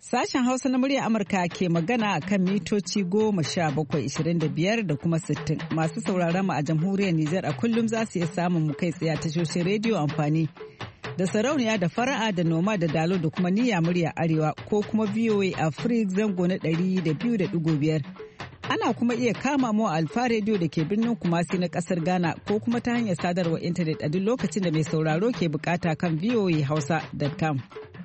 Sashen Hausa na murya Amurka ke magana a kan mitoci 1725 da kuma 60. Masu sauraron mu a jamhuriyar Nijar a kullum za su iya samun mu kai tsaye a tashoshin rediyo amfani da sarauniya da fara'a da noma da dalo da kuma niyya murya arewa ko kuma VOA Africa zango na 200.5. Ana kuma iya kama mu a Alfa Radio da ke birnin Kumasi na kasar Ghana ko kuma ta hanyar sadarwar intanet a duk lokacin da mai sauraro ke bukata kan voahausa.com.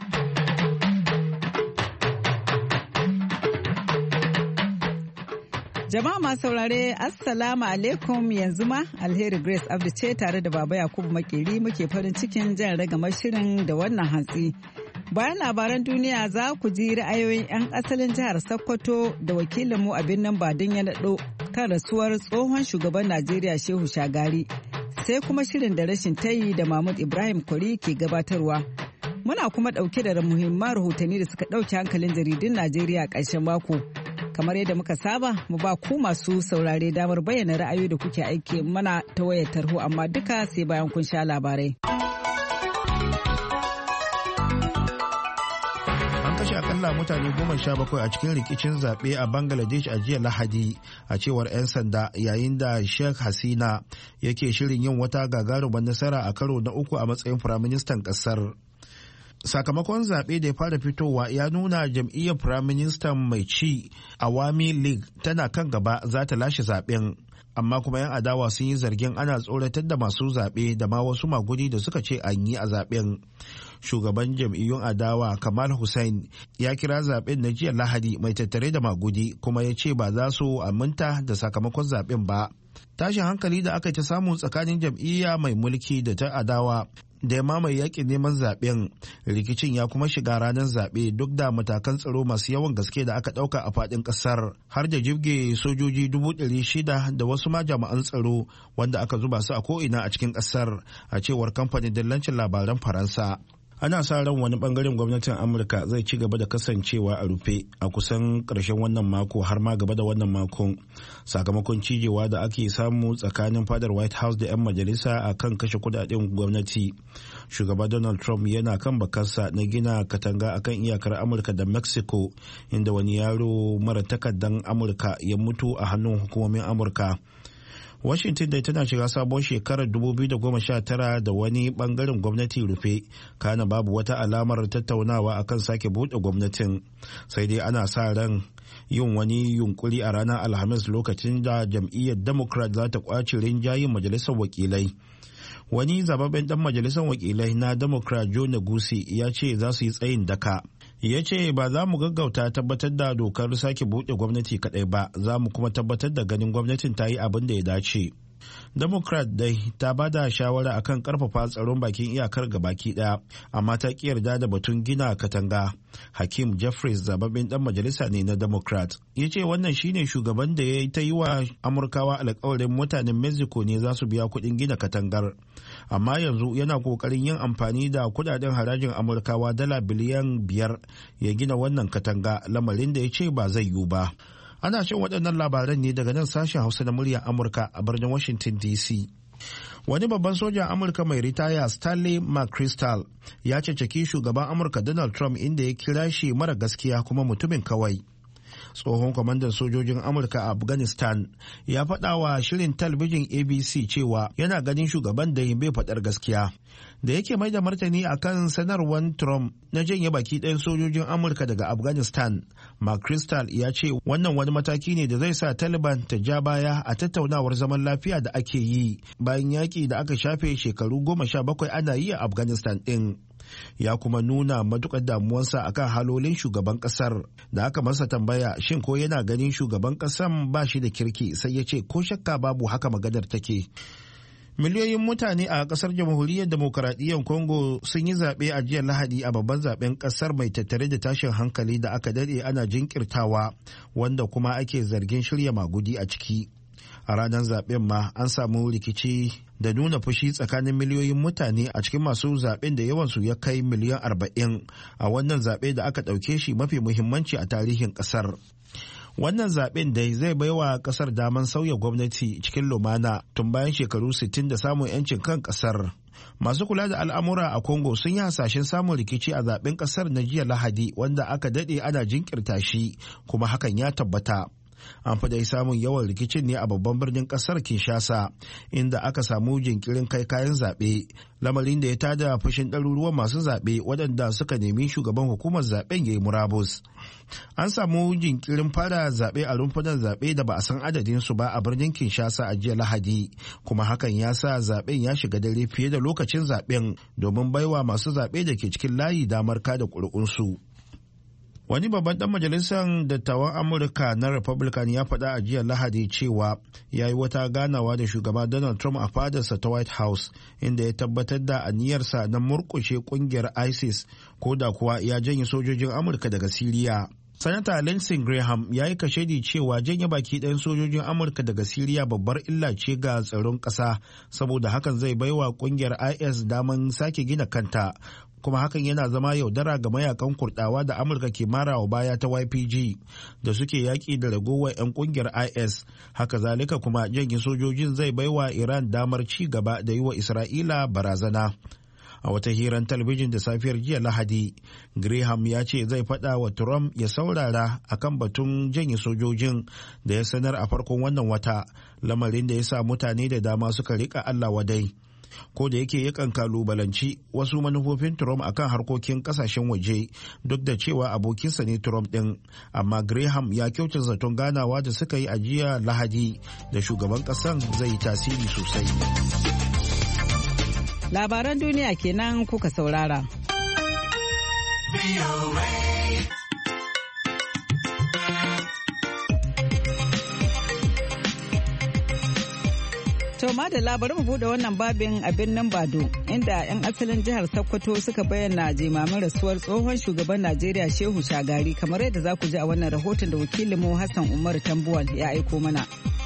Jama'a masu saurare Assalamu alaikum, yanzu ma Alheri Grace Abdi ce tare da Baba Yakubu Makeri muke farin cikin jan ragamar shirin da wannan hantsi. Bayan labaran duniya za ku ji ra'ayoyin 'yan asalin jihar Sokoto da wakilinmu a birnin Badin ya naɗo kan rasuwar tsohon shugaban Najeriya Shehu Shagari. Sai kuma shirin da rashin tayi da Mahmud Ibrahim Kwari ke gabatarwa. Muna kuma ɗauke da muhimman rahotanni da suka ɗauke hankalin jaridun Najeriya a ƙarshen mako. Kamar yadda muka saba, mu ba ku masu saurare damar bayyana ra'ayoyi da kuke aiki mana ta wayar tarho, amma duka sai bayan kun sha labarai. An kashe akalla mutane 17 a cikin rikicin zaɓe a Bangladesh a jiya Lahadi, a cewar 'yan sanda, yayin da Sheikh Hasina yake shirin yin wata gagarumar nasara a karo na uku a matsayin firaministan ƙasar. Sakamakon zaɓe da ya fara fitowa ya nuna jam'iyyar firaministan mai ci Awami League tana kan gaba za ta lashe zaɓen, amma kuma 'yan adawa sun yi zargin ana tsoratar da masu zaɓe da ma wasu magudi da suka ce an yi a zaɓen. Shugaban jam'iyyun adawa Kamal Hussein ya kira zaɓen na jiya Lahadi mai tattare da magudi, kuma ya ce ba za su aminta da sakamakon zaɓen ba. Tashin hankali da aka ta samu tsakanin jam'iyya mai mulki da ta adawa da ya mamaye yakin neman zaben, rikicin ya kuma shiga ranar zaɓe duk da matakan tsaro masu yawan gaske da aka ɗauka a faɗin ƙasar, har da jibge sojoji 600,000 da wasu ma jami'an tsaro wanda aka zuba su a ko'ina a cikin ƙasar, a cewar kamfanin dillancin labaran Faransa. Ana sa ran wani bangaren gwamnatin Amurka zai ci gaba da kasancewa a rufe a kusan ƙarshen wannan mako har ma gaba da wannan makon, sakamakon cijewa da ake samu tsakanin fadar White House da 'yan majalisa a kan kashe kudaden gwamnati. Shugaba Donald Trump yana kan bakarsa na gina katanga akan iyakar Amurka da Mexico, inda wani yaro mara takardan Amurka ya mutu a hannun hukumomin Amurka. Washington dai tana shiga sabon shekarar 2019 da wani bangaren gwamnati rufe, kana babu wata alamar tattaunawa akan sake buɗe gwamnatin. Sai dai ana sa ran yin wani yunkuri a ranar Alhamis lokacin da jam'iyyar Democrat za ta kwace rinjayen majalisar wakilai. Wani zababben dan majalisar wakilai na Democrat Joe Negusi ya ce za su yi tsayin daka. Ya ce ba za mu gaggauta tabbatar da dokar sake buɗe gwamnati kaɗai ba, za mu kuma tabbatar da ganin gwamnatin ta yi abin da ya dace. Democrat dai ta ba da shawara akan karfafa tsaron bakin iyakar gabaki ɗaya, amma ta ƙi yarda da batun gina katanga. Hakeem Jeffries zababben dan majalisa ne na Democrat. Ya ce wannan shine shugaban da ya ta yi wa Amurkawa alkawarin mutanen Mexico ne za su biya kuɗin gina katangar. Amma yanzu yana kokarin yin amfani da kudaden harajin Amurkawa $5 biliyan ya gina wannan katanga, lamarin da ya ce ba zai yiwu ba. Ana shan waɗannan labaran ne daga nan sashen Hausa na muryar Amurka a birnin Washington DC. Wani babban sojan Amurka mai ritaya Stanley McChrystal ya ceceki shugaban Amurka Donald Trump inda ya kira shi mara gaskiya kuma mutumin kawai. Tsohon kwamandan sojojin Amurka a Afghanistan ya faɗa wa shirin talabijin ABC cewa yana ganin shugaban da bai faɗar gaskiya. Da yake mai da martani a kan sanarwar Trump na janye baki ɗayan sojojin Amurka daga Afghanistan, McChrystal ya ce wannan wani mataki ne da zai sa Taliban ta ja baya a tattaunawar zaman lafiya da ake yi bayan yaƙi da aka shafe shekaru 17 ana yi a Afghanistan ɗin. Ya kuma nuna matukar damuwarsa akan halolin shugaban kasar. Da aka masa tambaya shin ko yana ganin shugaban kasan ba shi da kirki, sai ya ce ko shakka babu haka maganar take. Miliyoyin mutane a kasar jamhuriyar demokaradiyyar Congo sun yi zaɓe a jiya Lahadi a babban zaɓen kasar mai tattare da tashin hankali da aka daɗe ana jinkirtawa, wanda kuma ake zargin shirya magudi a ciki. A ranar zaɓen ma an samu rikici da nuna fushi tsakanin miliyoyin mutane a cikin masu zaɓen da yawansu ya kai miliyan 40 a wannan zaɓe da aka ɗauke shi mafi muhimmanci a tarihin ƙasar. Wannan zaben dai zai baiwa kasar daman sauya gwamnati cikin lumana tun bayan shekaru 60 da samun 'yancin kan kasar. Masu kula da al'amura a Congo sun yi hasashen samun rikici a zaben kasar na jiya Lahadi wanda aka dade ana jinkirta shi, kuma hakan ya tabbata. An fi dai samun yawan rikicin ne a babban birnin kasar Kinshasa, inda aka samu jinkirin kai kayan zaɓe, lamarin da ya tada fushin ɗaruruwan masu zaɓe waɗanda suka nemi shugaban hukumar zaɓen ya yi murabus. An samu jinkirin fara zaɓe a rumfunan zaɓe da ba a san adadinsu ba a birnin Kinshasa a jiya Lahadi, kuma hakan ya sa zaɓen ya shiga dare fiye da lokacin zaɓen domin baiwa masu zaɓe da ke cikin layi damar kada ƙuri'unsu. Wani babban ɗan majalisar dattawan Amurka na Republican ya faɗa a jiya Lahadi cewa ya yi wata ganawa da shugaba Donald Trump a fadarsa ta White House, inda ya tabbatar da aniyarsa na murƙushe ƙungiyar ISIS ko da kuwa ya janye sojojin Amurka daga Siriya. Sanata Lindsey Graham ya yi kashedi cewa janye baki ɗayan sojojin Amurka daga Siriya babbar illa ce ga tsaron ƙasa, saboda hakan zai baiwa ƙungiyar IS daman sake gina kanta. Kuma hakan yana zama yaudara ga mayakan Kurdawa da Amurka ke marawa baya ta YPG da suke yaƙi da ragowar 'yan ƙungiyar IS. Haka zalika kuma janye sojojin zai baiwa Iran damar ci gaba da yi wa Isra'ila barazana. A wata hirar talabijin da safiyar jiya Lahadi, Graham ya ce zai faɗa wa Trump ya saurara akan batun janye sojojin da ya sanar a farkon wannan wata, lamarin da ya sa mutane da dama suka riƙa Allah wadai. Ko da yake yakan kalubalanci wasu manufofin Trump akan harkokin kasashen waje, duk da cewa abokinsa ne Trump din, amma Graham ya kyauta zaton ganawa da suka yi a jiya Lahadi da shugaban kasan zai tasiri sosai. Labaran duniya kenan kuka saurara. To madalla, bari mu bude wannan babin a birnin Bado, inda 'yan asalin jihar Sokoto suka bayyana jimamin rasuwar tsohon shugaban Najeriya Shehu Shagari, kamar yadda za ku ji a wannan rahoton da wakilinmu Hassan Umar Tambuwal ya aiko mana.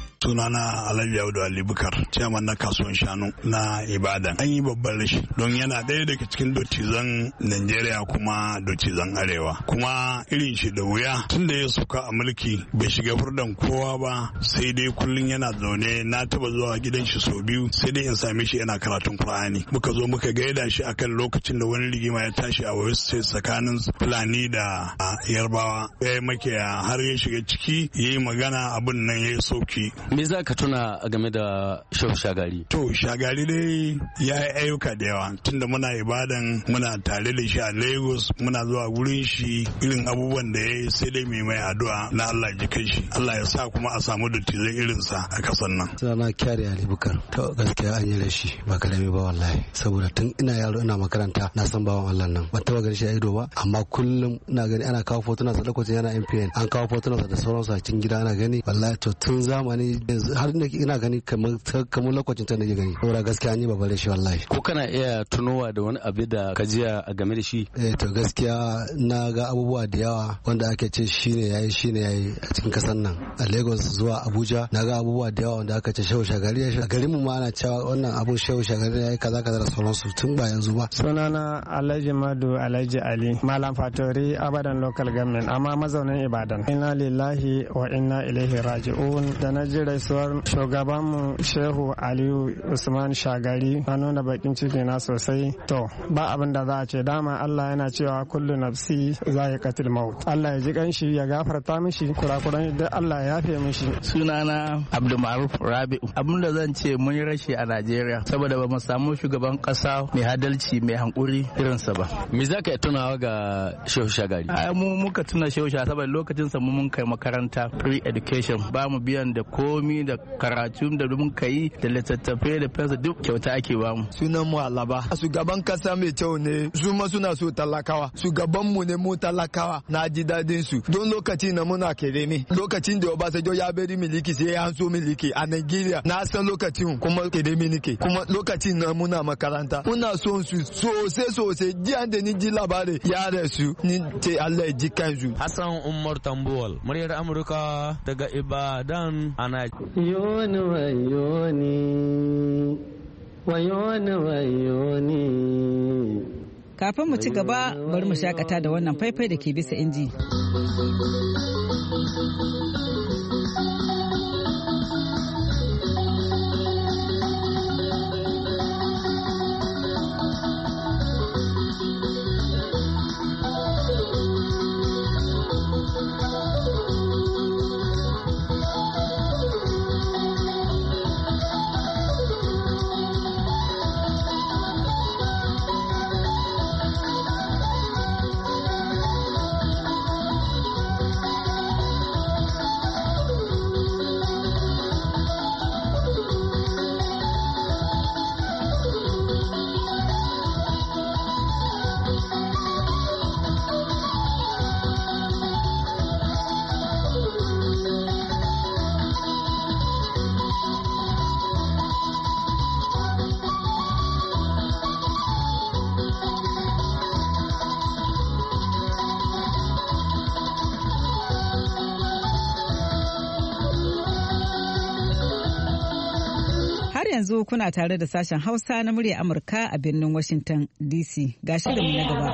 Sunana Alhaji Audu Ali Bukar, chairman na kasuwan shanu na Ibadan. An yi babban rashi don yana ɗaya daga cikin dottizan Najeriya kuma dottizan Arewa. Kuma irin shi da wuya tun da ya sauka a mulki bai shiga furdan kowa ba, sai dai kullum yana zaune. Na taba zuwa gidan shi sau biyu, sai dai in same shi yana karatun Qur'ani. Muka zo muka gaida shi akan lokacin da wani rigima ya tashi a Oyo State tsakanin Fulani da Yarbawa. Ya makiyaya har ya shiga ciki yayi magana, abin nan ya sauki. Me za ka tuna game da Shehu Shagari? To Shagari dai ya yi ayyuka da yawa, tunda muna Ibadan muna tare da shi a Lagos, muna zuwa gurin shi, irin abubuwan da ya yi sai dai mai addu'a na Allah ji kai shi, Allah ya sa kuma a samu dattijai irinsa a kasan nan. Sana Kyari Ali Bukar. To gaskiya an yi rashi ba karami ba wallahi, saboda tun ina yaro ina makaranta na san bawan Allah nan, ban taba gani shi a ido ba, amma kullum ina gani ana kawo fotuna sa lokacin yana MPN, an kawo fotuna sa da sauransu a cikin gida ana gani. Wallahi to tun zamani har da ina gani kamar lokacin ta nake gani, saboda gaskiya an yi babban rashi wallahi. Ko kana iya tunowa da wani abu da ka jiya a game da shi? To gaskiya na ga abubuwa da yawa wanda ake ce shine yayi a cikin kasan nan, a Lagos zuwa Abuja na ga abubuwa da yawa wanda aka ce Shehu Shagari ya a garin mu ma ana cewa wannan abu Shehu Shagari yayi kaza da sauransu tun ba yanzu ba. Sunana Alhaji Madu Alhaji Ali, Malam Fatori, Abadan Local Government, amma mazaunin Ibadan. Inna lillahi wa inna ilaihi raji'un. Da na ji rasuwar shugabanmu Shehu Aliyu Usman Shagari na nuna bakin ciki na sosai. To ba abin da za a ce, dama Allah yana cewa kullu nafsi za'iqatul maut. Allah ya ji kanshi, ya gafarta mishi kurakuran da Allah ya yafe mishi. Sunana Abdul Ma'ruf Rabi'u. Abin da zan ce mun yi rashi a Najeriya saboda ba mu samu shugaban kasa mai adalci mai hankuri irinsa ba. Me za ka tunawa ga Shehu Shagari? Mu muka tuna Shehu Shagari saboda lokacin sa mun kai makaranta free education, ba mu biyan da komi da karatu da mun kai da littattafai da fensa duk kyauta ake ba mu. Sunan mu Alaba. Shugaban kasa mai kyau ne, su ma suna so talakawa. Shugaban mu ne mu talakawa, na ji dadin su. Don lokacin na muna kereme, lokacin da Obasanjo ya bari miliki sai ya so miliki a Nigeria, na san lokacin kuma kereme nike, kuma lokacin na muna makaranta muna son su sosai jiya da ni ji labari ya rasu, ni ce Allah ya ji kansu. Hassan Umar Tambuwal, muryar Amurka daga Ibadan a Yoni wayoni, wayoni wayoni, Kafin mu ci gaba bari mu shakata da wannan faifai da ke bisa inji. Yanzu kuna tare da sashen Hausa na murya Amurka a birnin Washington DC. Ga shirinmu na gaba.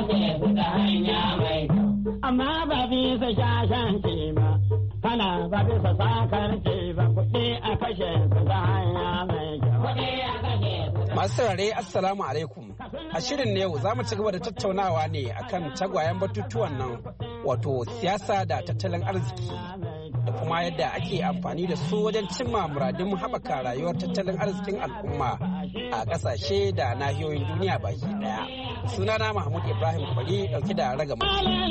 Amma ba bisa shashen ce ba, kana ba bisa sakar ce ba, kuɗi a kashe su ta hanya mai kyau. Masu saurare Assalamu alaikum. A shirin na yau za mu ci gaba da tattaunawa ne akan tagwayen batutuwan nan, wato siyasa da tattalin arziki. Da kuma yadda ake amfani da su wajen cimma muradin haɓaka rayuwar tattalin arzikin al'umma a ƙasashe da nahiyoyin duniya baki ɗaya. Sunana Mahmud Ibrahim Kwari ɗauke da ragama.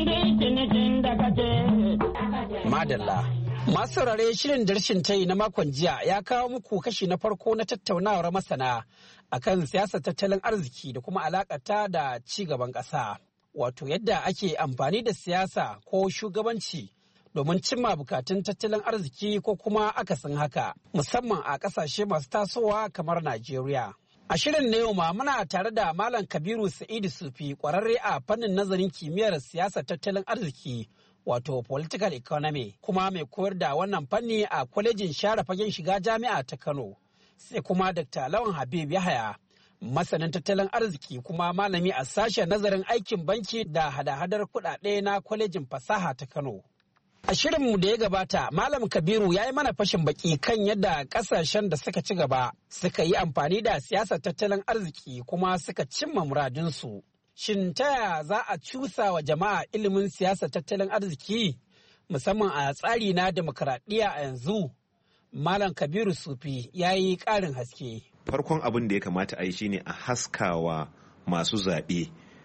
Madalla. Masu saurare shirin darshin tayi na makon jiya ya kawo muku kashi na farko na tattaunawar masana akan siyasar tattalin arziki da kuma alaƙata da ci gaban ƙasa. Wato yadda ake amfani da siyasa ko shugabanci domin cimma bukatun tattalin arziki ko kuma akasin haka, musamman a ƙasashe masu tasowa kamar Najeriya. A shirin na yau ma muna tare da Malam Kabiru Sa'idu Sufi, ƙwararre a fannin nazarin kimiyyar siyasar tattalin arziki, wato political economy, kuma mai koyar da wannan fanni a kwalejin share fagen shiga jami'a ta Kano. Sai kuma Dr. Lawan Habib Yahaya, masanin tattalin arziki kuma malami a sashen nazarin aikin banki da hada-hadar kuɗaɗe na kwalejin fasaha ta Kano. A shirinmu da ya gabata, Malam Kabiru ya yi mana fashin baki kan yadda kasashen da suka ci gaba suka yi amfani da siyasar tattalin arziki kuma suka cimma muradinsu. Shin ta yaya za a cusa wa jama'a ilimin siyasar tattalin arziki, musamman a tsari na demokaradiyya a yanzu? Malam Kabiru Sufi ya yi ƙarin haske. Farkon abin da ya kamata a yi shine a haskawa masu zaɓe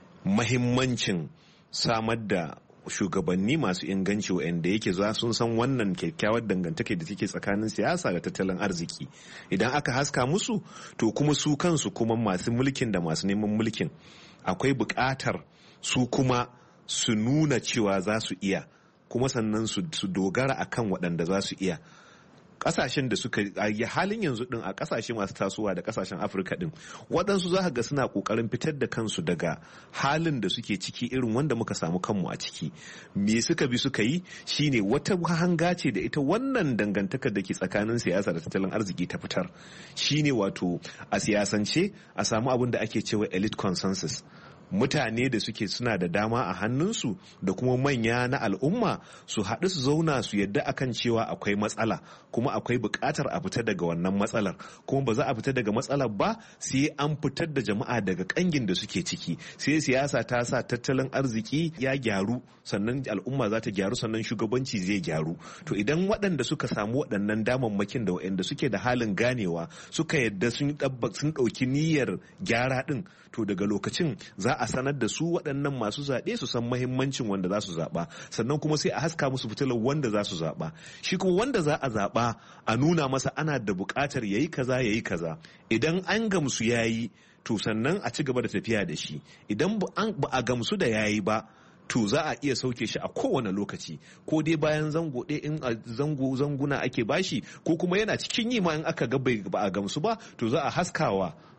mahimmancin samar da shugabanni masu inganci wa'anda yake za sun san wannan kyakkyawar dangantaka da take tsakanin siyasa da tattalin arziki. Idan aka haska musu, to kuma su kansu kuma masu mulkin da masu neman mulkin akwai buƙatar su kuma su nuna cewa za su iya, kuma sannan su dogara akan waɗanda za su iya. Kasashen da suka yi halin yanzu din a kasashe masu tasowa da kasashen Afirka din, waɗansu za ga suna ƙoƙarin fitar da kansu daga halin da suke ciki irin wanda muka samu kanmu a ciki. Me suka bi suka yi shine wata hanga ce da ita wannan dangantakar da ke tsakanin siyasa da tattalin arziki ta fitar, shine wato a siyasance a samu abin da ake cewa elite consensus. Mutane da suke suna da dama a hannunsu da kuma manya na al'umma su haɗu su zauna su yadda akan cewa akwai matsala, kuma akwai buƙatar a fita daga wannan matsalar, kuma ba za a fita daga matsalar ba sai an fitar da jama'a daga ƙangin da suke ciki. Sai siyasa ta sa tattalin arziki ya gyaru, sannan al'umma za ta gyaru, sannan shugabanci zai gyaru. To idan waɗanda suka samu waɗannan damammakin da waɗanda suke da halin ganewa suka yadda sun ɗauki niyyar gyara ɗin, to daga lokacin za a sanar da su waɗannan masu zaɓe su san mahimmancin wanda za su zaɓa, sannan kuma sai a haska musu fitilar wanda za su zaɓa. Shi kuma wanda za a zaɓa a nuna masa ana da buƙatar yayi kaza yayi kaza, idan an gamsu yayi to sannan a ci gaba da tafiya da shi, idan ba a gamsu da yayi ba to za a iya sauke shi a kowane lokaci, ko dai bayan zango ɗaya in a zanguna ake bashi, ko kuma yana cikin yi ma in aka ga ba a gamsu ba to za a haskawa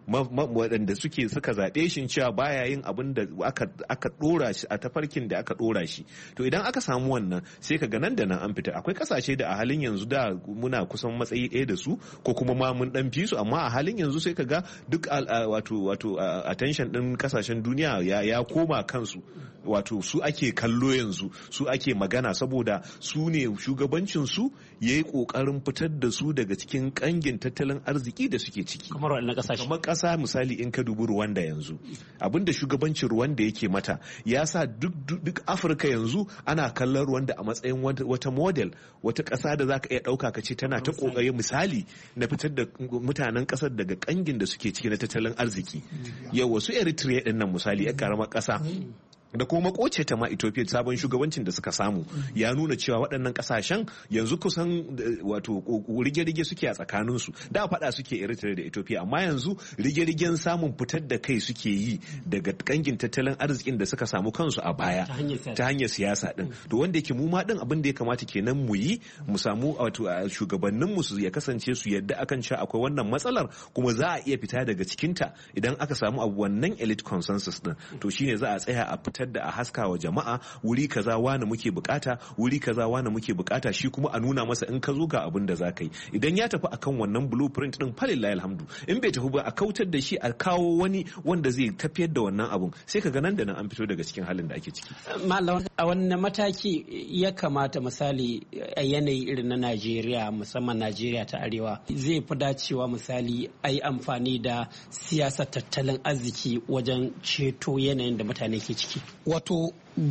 waɗanda suka zaɓe shi cewa baya yin abin da aka ɗora shi a tafarkin da aka ɗora shi. To idan aka samu wannan sai ka ga nan da nan an fita. Akwai ƙasashe da a halin yanzu da muna kusan matsayi ɗaya da su ko kuma ma mun ɗan fi su, amma a halin yanzu sai ka ga duk wato attention ɗin ƙasashen duniya ya koma kansu, wato su ake kallo yanzu, su ake magana, saboda su ne shugabancin su yayi kokarin fitar da su daga cikin kangin tattalin arziki da suke ciki. Kamar wannan kasashe, kamar kasa misali in ka dubi Rwanda yanzu, abinda shugabancin Rwanda yake mata ya sa duk Afirka yanzu ana kallon Rwanda a matsayin wata model, wata kasa da zaka iya dauka ka ce tana ta kokari misali na fitar da mutanen kasar daga kangin da suke ciki na tattalin arziki. Yau wasu Eritrea din nan misali ya karamar kasa da kuma makoce ta ma Ethiopia, sabon shugabancin da suka samu ya nuna cewa waɗannan ƙasashen yanzu kusan wato rige-rige suke a tsakaninsu. Da faɗa suke Eritrea da Ethiopia, amma yanzu rige-rigen samun fitar da kai suke yi daga kangin tattalin arzikin da suka samu kansu a baya ta hanyar siyasa din. To wanda yake mu ma din abin da ya kamata kenan mu yi, mu samu wato shugabannin mu su ya kasance su yadda akan cewa akwai wannan matsalar kuma za a iya fita daga cikinta idan aka samu abu wannan elite consensus din. To shine za a tsaya a fitar da a haska wa jama'a wuri kaza wani muke bukata, wuri kaza wani muke bukata, shi kuma a nuna masa in ka zo ga abin da za ka yi. Idan ya tafi akan wannan blueprint din falillahi alhamdu, in bai tafi ba a kautar da shi, a kawo wani wanda zai tafiyar da wannan abun, sai ka ga nan da nan an fito daga cikin halin da ake ciki. Malam, a wannan mataki ya kamata misali a yanayi irin na Najeriya, musamman Najeriya ta Arewa, zai fi dacewa misali a yi amfani da siyasar tattalin arziki wajen ceto yanayin da mutane ke ciki? Wato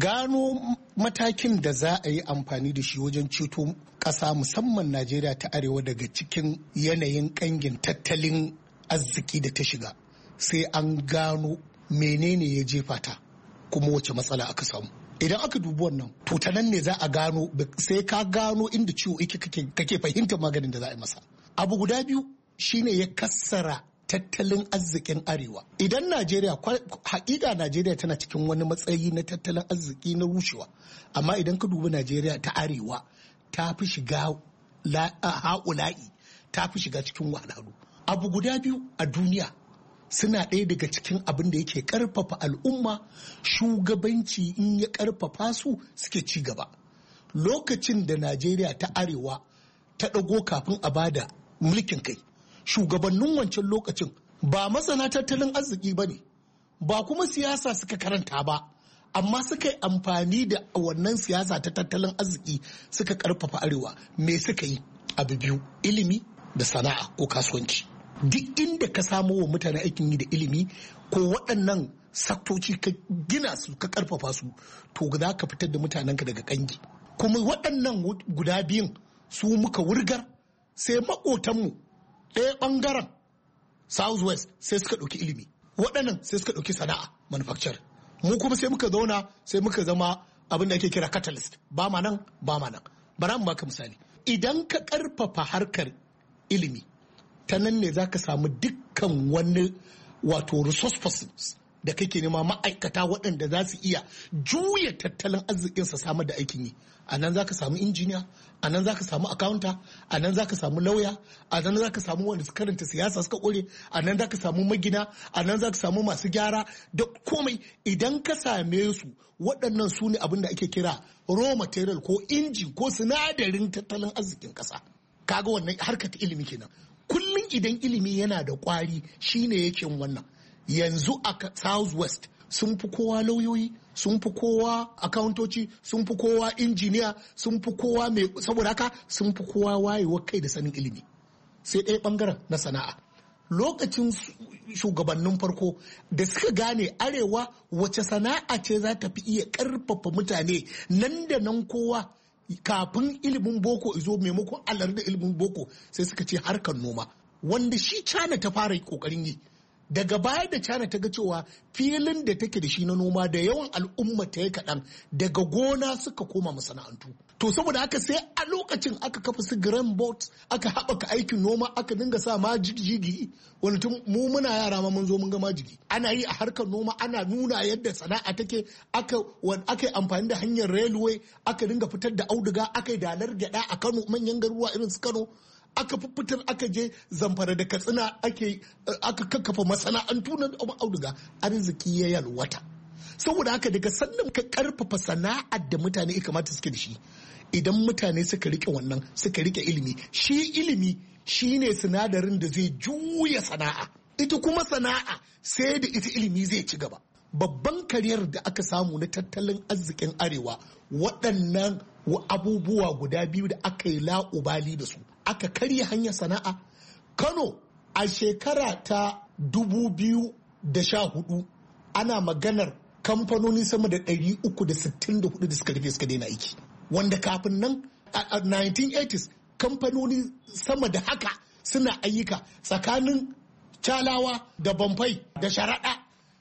gano matakin da za a yi amfani da shi wajen ceto ƙasa musamman Najeriya ta Arewa daga cikin yanayin ƙangin tattalin arziki da ta shiga, sai an gano menene ya jefa ta kuma wace matsala aka samu. Idan aka dubi wannan, to ta nan ne za a gano, sai ka gano inda ciwo yake kake fahimtar maganin da za a yi masa. Abu guda biyu shine ya kassara tattalin arzikin arewa. Idan Najeriya, hakika Najeriya tana cikin wani matsayi na tattalin arziki na rushewa, amma idan ka dubi Najeriya ta arewa ta fi shiga ha'ula'i, ta fi shiga cikin wahalhalu. Abu guda biyu a duniya suna ɗaya daga cikin abin da yake ƙarfafa al'umma, shugabanci in ya ƙarfafa su suke ci gaba. Lokacin da Najeriya ta arewa ta ɗago kafin a bada mulkin kai, shugabannin wancan lokacin ba masana tattalin arziki ba ne, ba kuma siyasa suka karanta ba, amma suka yi amfani da wannan siyasa ta tattalin arziki suka ƙarfafa arewa. Me suka yi? Abu biyu: ilimi da sana'a ko kasuwanci. Duk inda ka samo wa mutane aikin yi da ilimi ko waɗannan saktoci ka gina su ka ƙarfafa su, to za ka fitar da mutanenka daga ƙangi. Kuma waɗannan guda biyun su muka wurgar, sai maƙotanmu ɗaya ɓangaren southwest sai suka ɗauki ilimi, waɗannan sai suka ɗauki sana'a manufacture, mu kuma sai muka zauna sai muka zama abin da ake kira catalyst, ba ma nan. Bara mu baka misali. Idan ka ƙarfafa harkar ilimi, ta nan ne za ka samu dukkan wani wato resource persons da kake nema, ma'aikata waɗanda za su iya juya tattalin arzikinsa samar da aikin yi. A nan za ka samu injiniya, a nan za ka samu akawunta, a nan za ka samu lauya, a nan za ka samu wanda su karanta siyasa suka ƙware, a nan za ka samu magina, a nan za ka samu masu gyara da komai. Idan ka same su, waɗannan su ne abin da ake kira raw material ko injin ko sinadarin tattalin arzikin ƙasa. Kaga wannan harkar ilimi kenan. Kullum idan ilimi yana da ƙwari shine yake wannan. Yanzu a southwest sun fi kowa lauyoyi, sun fi kowa akawuntoci, sun fi kowa injiniya, sun fi kowa mai, saboda haka sun fi kowa wayewar kai da sanin ilimi. Sai ɗaya ɓangaren na sana'a. Lokacin shugabannin farko da suka gane arewa wace sana'a ce za ta fi iya ƙarfafa mutane nan da nan, kowa kafin ilimin boko izo, maimakon alar da ilimin boko sai suka ce harkar noma, wanda shi China ta fara kokarin yi. Daga baya da China ta ga cewa filin da take da shi na noma da yawan al'umma ta yi kaɗan, daga gona suka koma masana'antu. To saboda haka sai a lokacin aka kafa su grain boat, aka haɓaka aikin noma, aka dinga sa majigi, wani tun mu muna yara ma mun zo mun ga majigi. Ana yi a harkar noma, ana nuna yadda sana'a take, aka yi amfani da hanyar railway, aka dinga fitar da auduga, aka yi dalar gyaɗa a Kano, manyan garuruwa irin su Kano. aka fitar aka je Zamfara da Katsina aka kakkafa masana'antu na auduga, arziki ya yalwata. Saboda haka daga sannan ka karfafa sana'ar da mutane ya kamata suke da shi, idan mutane suka rike wannan, suka rike ilimi, shi ilimi shine sinadarin da zai juya sana'a, ita kuma sana'a sai da ita ilimi zai ci gaba. Babban kariyar da aka samu na tattalin arzikin arewa, waɗannan abubuwa guda biyu da aka yi la'ubali da su, aka karya hanyar sana'a. Kano a shekara ta 2014 ana maganar kamfanoni sama da 364 da suka rufe suka daina aiki, wanda kafin nan a 1980s kamfanoni sama da haka suna ayyuka tsakanin Calawa da Bamfai da Sharaɗa.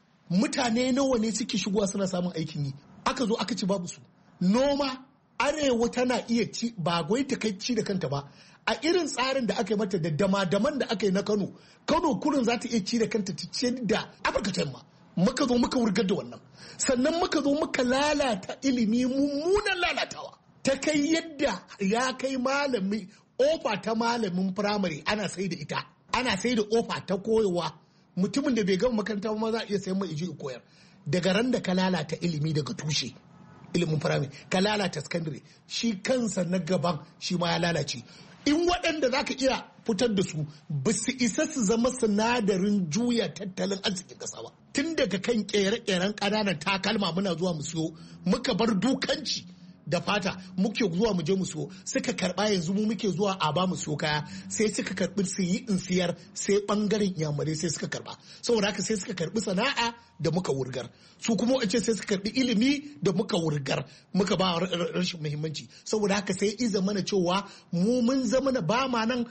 Mutane nawa ne suke shigowa suna samun aikin yi? Aka zo aka ci babu su. Noma arewa tana iya ci, ba gwai ta kai ci da kanta ba, a irin tsarin da aka yi mata da dama-daman da aka yi na Kano kurin za ta iya ci da kanta ta ci da Afirka ta yamma. Muka zo muka wurgar da wannan, sannan muka zo muka lalata ilimi mummunan lalatawa, ta kai yadda ya kai malami ofa ta malamin firamare ana sai da ita, ana sai da ofa ta koyowa. Mutumin da bai gama makaranta ba za a iya sayan mai iji koyar. Daga ran da ka lalata ilimi daga tushe, ilimin firamare, ka lalata sakandare, shi kansa na gaban shi ma ya lalace. In waɗanda za ka iya fitar da su ba su isa su zama sinadarin juya tattalin arzikin ƙasa ba. Tun daga kan ƙere-ƙeren ƙananan takalma muna zuwa mu siyo, muka bar dukanci da fata muke zuwa mu je mu siyo, suka karba yanzu mu muke zuwa a ba mu siyo kaya, sai suka karbi su yi in siyar, sai bangaren yamurai sai suka karba. Saboda haka sai suka karbi sana'a da muka wurgar, su kuma wace sai suka karbi ilimi da muka wurgar, muka ba rashin muhimmanci. Saboda haka sai iza mana cewa mu mun zama na ba ma nan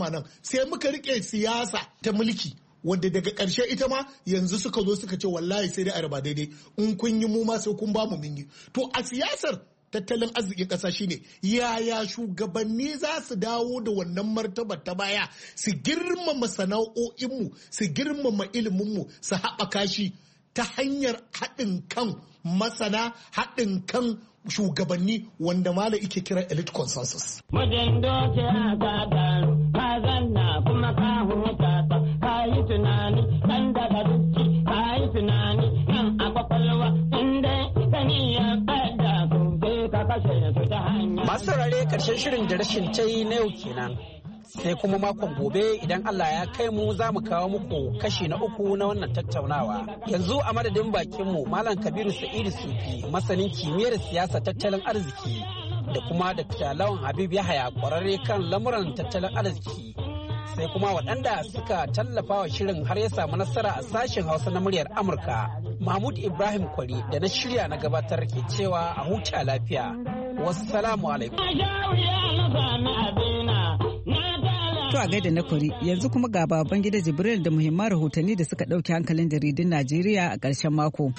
sai muka rike siyasa ta mulki, wanda daga ƙarshe ita ma yanzu suka zo suka ce wallahi sai dai a raba daidai, in kun yi mu ma sai kun ba mu mun yi. To a siyasar tattalin arzikin ƙasa shine yaya shugabanni za su dawo da wannan martabar ta baya, su girmama sana'o'inmu, su girmama iliminmu, su haɓaka shi ta hanyar haɗin kan masana, haɗin kan shugabanni wanda mala ike kira elite consensus. Wajen doke a gagaru, ka zanna kuma ka huta ka yi tunani, kan daga duki ka yi tunani, nan a kwakwalwa inda ka niyyar bada ku. Masu saurare karshen shirin da rashin ta yi na yau kenan, sai kuma makon gobe idan Allah ya kai mu za mu kawo muku kashi na 3 na wannan tattaunawa. Yanzu a madadin bakinmu Malam Kabiru Sa'idu Sufi, masanin kimiyyar siyasa tattalin arziki, da kuma Dr. Lawan Habib Yahaya, kwararre kan lamuran tattalin arziki, sai kuma waɗanda suka tallafa wa shirin har ya samu nasara a sashen Hausa na muryar Amurka. Mahmud Ibrahim Kwari da na shirya na gabatar ke cewa a huta lafiya. Wassalamu alaikum. To a gaida na Kwari, yanzu kuma ga baban gida Jibril da muhimman rahotanni da suka ɗauki hankalin jaridun Najeriya a ƙarshen mako.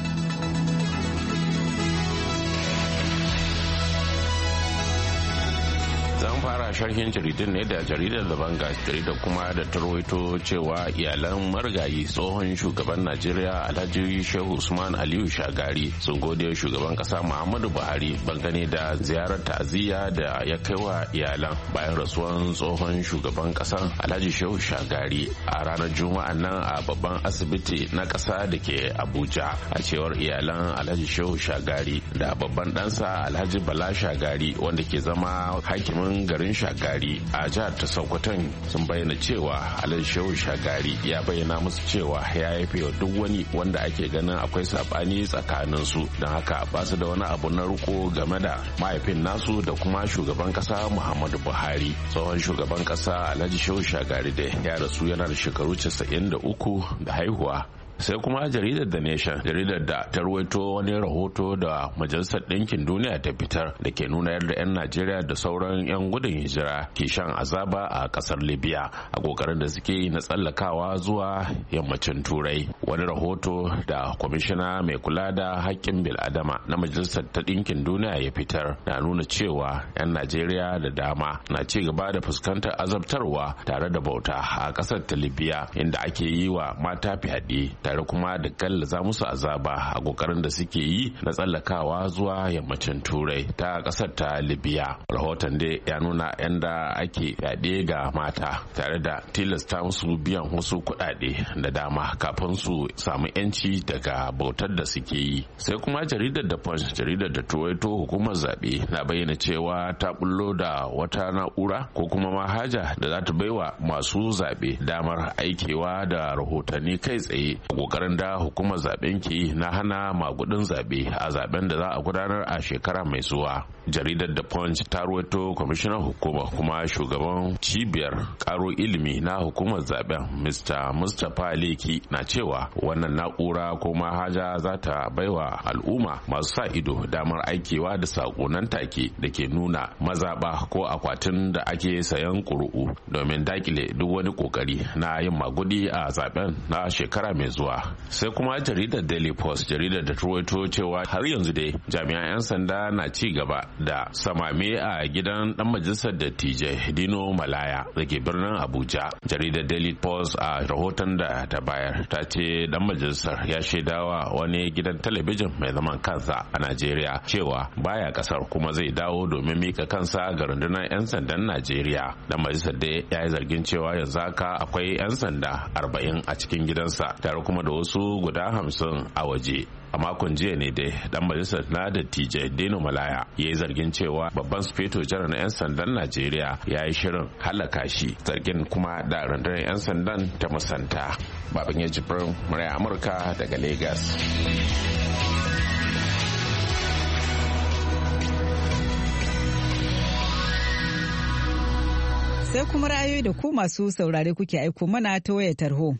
fara sharhin jaridun ne da jaridar da banga jaridar kuma da ta rawaito cewa iyalan marigayi tsohon shugaban Najeriya Alhaji Shehu Usman Aliyu Shagari sun gode shugaban kasa Muhammadu Buhari bangane da ziyarar ta'aziyya da ya kai wa iyalan bayan rasuwan tsohon shugaban kasan Alhaji Shehu Shagari a ranar Juma'a nan a babban asibiti na kasa da ke Abuja. A cewar iyalan Alhaji Shehu Shagari da babban ɗansa Alhaji Bala Shagari wanda ke zama hakimin garin Shagari a jihar ta Sokoton sun bayyana cewa Alhaji Shehu Shagari ya bayyana musu cewa ya yafe wa duk wani wanda ake ganin akwai sabani tsakanin su, don haka ba su da wani abu na riko game da mahaifin nasu da kuma shugaban kasa Muhammadu Buhari. Tsohon shugaban kasa Alhaji Shehu Shagari da ya rasu yana da shekaru 93 da haihuwa. Sai kuma jaridar The Nation, jaridar da ta ruwaito wani rahoto da Majalisar Ɗinkin Duniya ta fitar da ke nuna yadda 'yan Najeriya da sauran 'yan gudun hijira ke shan azaba a ƙasar Libya a ƙoƙarin da suke yi na tsallakawa zuwa yammacin Turai. Wani rahoto da kwamishina mai kula da haƙƙin bil'adama na Majalisar ta Ɗinkin Duniya ya fitar na nuna cewa 'yan Najeriya da dama na ci gaba da fuskantar azabtarwa tare da bauta a ƙasar ta Libya, inda ake yi wa mata fyaɗe tare kuma da gallaza musu azaba a kokarin da suke yi na tsallakawa zuwa yammacin turai ta kasar ta libya. Rahoton dai ya nuna yanda ake yaɗe ga mata tare da tilasta musu biyan wasu kuɗaɗe da dama kafin su samu yanci daga bautar da suke yi. Sai kuma jaridar da punch, jaridar da tuwaito hukumar zaɓe na bayyana cewa ta bullo da wata na'ura ko kuma manhaja da za ta baiwa masu zaɓe damar aikewa da rahotanni kai tsaye a kokarin da hukumar zaben ke na hana magudin zaɓe a zaben da za a gudanar a shekara mai zuwa. Jaridar da punch ta ruwaito kwamishinan hukuma kuma shugaban cibiyar karo ilimi na hukumar zaben Mr. Mustapha Leki na cewa wannan na'ura ko manhaja za ta baiwa al'umma masu sa ido damar aikewa da sakonan take da ke nuna mazaba ko akwatin da ake sayan ƙuri'u domin dakile duk wani kokari na yin magudi a zaben na shekara mai zuwa. Sai kuma jaridar Daily Post, jaridar da ruwaito cewa har yanzu dai jami'an 'yan sanda na ci gaba da samame a gidan dan majalisar dattijai Dino Malaya da ke birnin Abuja. Jaridar Daily Post a rahoton da ta bayar ta ce dan majalisar ya shaidawa wani gidan talabijin mai zaman kansa a Najeriya cewa baya kasar kuma zai dawo domin mika kansa ga rundunar 'yan sandan Najeriya. Dan majalisar da ya yi zargin cewa yanzu haka akwai 'yan sanda 40 a cikin gidansa tare kuma da wasu guda 50 a waje. A makon jiya ne dai dan majalisar na dattijai Dino Malaya ya yi zargin cewa babban sufeto janar na 'yan sandan Najeriya ya yi shirin halaka shi, zargin kuma da rundunar 'yan sandan ta musanta. Babin ya jibrin murai Amurka daga Lagos. Sai kuma ra'ayoyi da ku masu saurare kuke aiko mana ta wayar tarho.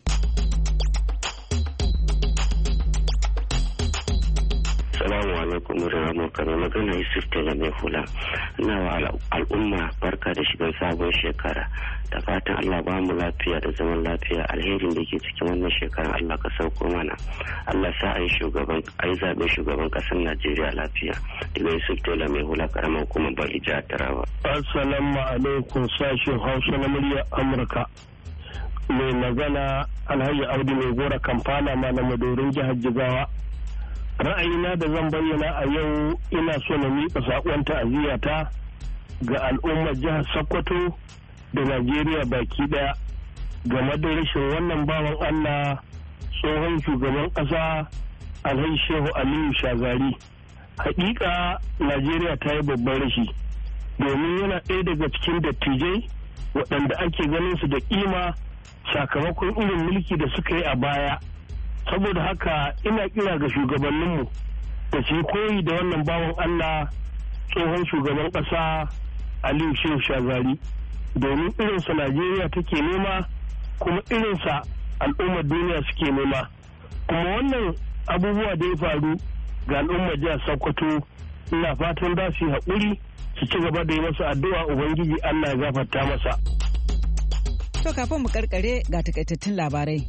Assalamu alaikum Amurka, mai magana Yusuf Tela mai hula. Ina wa al'umma barka da shigar sabon shekara. Da fatan Allah ba mu lafiya da zaman lafiya, alherin da ke cikin wannan shekarar Allah ka sauko mana. Allah sa a yi zaɓen shugaban ƙasar Najeriya lafiya. Daga Yusuf Tela mai hula karamar kuma ba ija Taraba. Assalamu alaikum sashen Hausa na muryar Amurka. Mai magana Alhaji Audu mai gora Kampala ma na Madorin jihar Jigawa. Ra'ayina da zan bayyana a yau, ina so na miƙa saƙon ta'aziyata ga al'ummar jihar Sokoto da Najeriya baki ɗaya game da rashin wannan bawan Allah tsohon shugaban ƙasa Alhaji Shehu Aliyu Shagari. Haƙiƙa Najeriya ta yi babban rashi domin yana ɗaya daga cikin dattijai waɗanda ake ganin su da ƙima sakamakon irin mulki da suka yi a baya. Saboda haka ina kira ga shugabanninmu da su koyi da wannan bawan Allah tsohon shugaban ƙasa Aliyu Shehu Shagari, domin irinsa Najeriya take nema kuma irinsa al'ummar duniya suke nema. Kuma wannan abubuwa da ya faru ga al'ummar jihar Sokoto, ina fatan za su yi haƙuri su ci gaba da yi masa addu'a, Ubangiji Allah ya gafarta masa. To kafin mu karkare ga takaitattun labarai.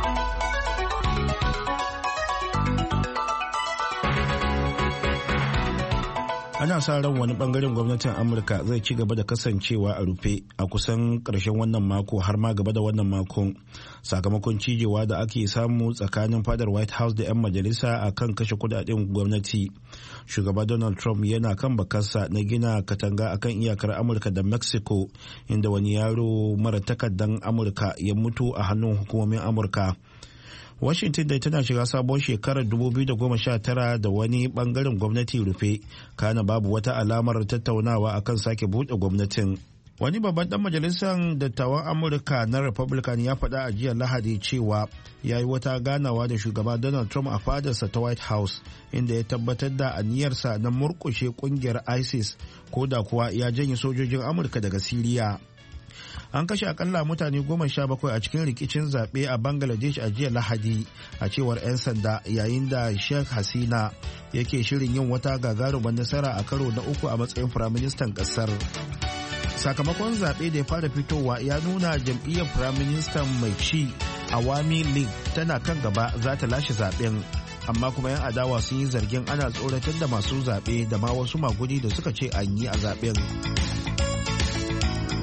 Ana sa ran wani bangaren gwamnatin Amurka zai ci gaba da kasancewa a rufe a kusan ƙarshen wannan mako har ma gaba da wannan makon sakamakon cijewa da ake samu tsakanin fadar White House da 'yan majalisa a kan kashe kudaden gwamnati. Shugaba Donald Trump yana kan bakarsa na gina katanga akan iyakar Amurka da Mexico, inda wani yaro mara takardan Amurka ya mutu a hannun hukumomin Amurka. Washington dai tana shiga sabon shekarar 2019 da wani bangaren gwamnati rufe, kana babu wata alamar tattaunawa akan sake buɗe gwamnatin. Wani babban dan majalisar dattawan Amurka na Republican ya faɗa a jiya Lahadi cewa ya yi wata ganawa da shugaba Donald Trump a fadarsa ta White House, inda ya tabbatar da aniyarsa na murƙushe ƙungiyar ISIS ko da kuwa ya janye sojojin Amurka daga Siriya. An kashe akalla mutane 17 a cikin rikicin zaɓe a Bangladesh a jiya Lahadi, a cewar 'yan sanda, yayin da Sheikh Hasina yake shirin yin wata gagarumar nasara a karo na uku a matsayin firaministan ƙasar. Sakamakon zaɓe da ya fara fitowa ya nuna jam'iyyar firaministan mai ci Awami League tana kan gaba za ta lashe zaɓen. Amma kuma 'yan adawa sun yi zargin ana tsoratar da masu zaɓe da ma wasu magudi da suka ce an yi a zaɓen.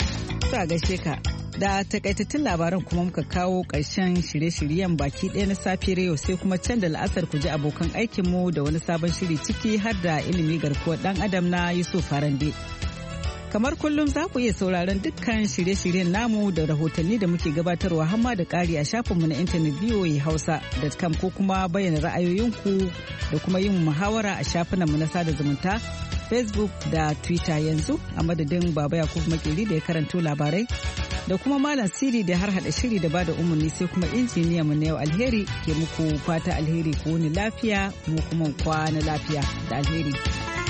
a gaishe ka. Da takaitattun labaran kuma muka kawo ƙarshen shirye-shiryen baki ɗaya na safiyar yau sai kuma can da la'asar ku ji abokan aikinmu da wani sabon shiri ciki har da ilimi garkuwar ɗan adam na Yusuf Farande. Kamar kullum za ku iya sauraron dukkan shirye-shiryen namu da rahotanni da muke gabatarwa hamma da ƙari a shafinmu na intanet voahausa.com ko kuma bayyana ra'ayoyinku da kuma yin muhawara a shafinanmu na sada zumunta Facebook da Twitter yanzu a madadin Baba Yakubu Makeri da ya karanto labarai da kuma Malam Siri da har hada shiri da bada umarni sai kuma injiniya mu na yau Alheri ke muku fata alheri ko wani lafiya mu kuma kwana lafiya da alheri.